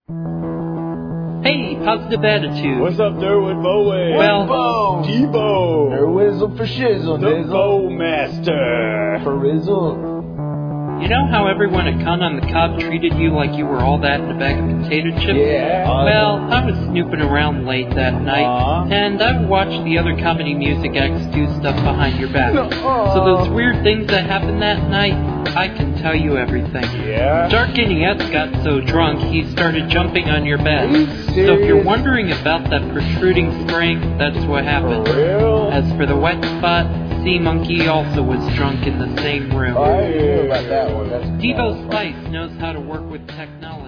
Hey, positive attitude. What's up, Derwood Bowen? Well, Debo. Nerwizzle for shizzle, The nizzle. Bowmaster. For rizzle. You know how everyone at Con on the Cob treated you like you were all that in a bag of potato chips? Yeah. Well, I was snooping around late that night, and I watched the other comedy music acts do stuff behind your back. So those weird things that happened that night, I can tell you everything. Yeah? Darkinietz got so drunk, he started jumping on your bed. Are you So if serious? you're wondering about that protruding spring, that's what happened. For real? As for the wet spot, Sea Monkey also was drunk in the same room. I didn't hear about that one. That's Devo Spice knows how to work with technology.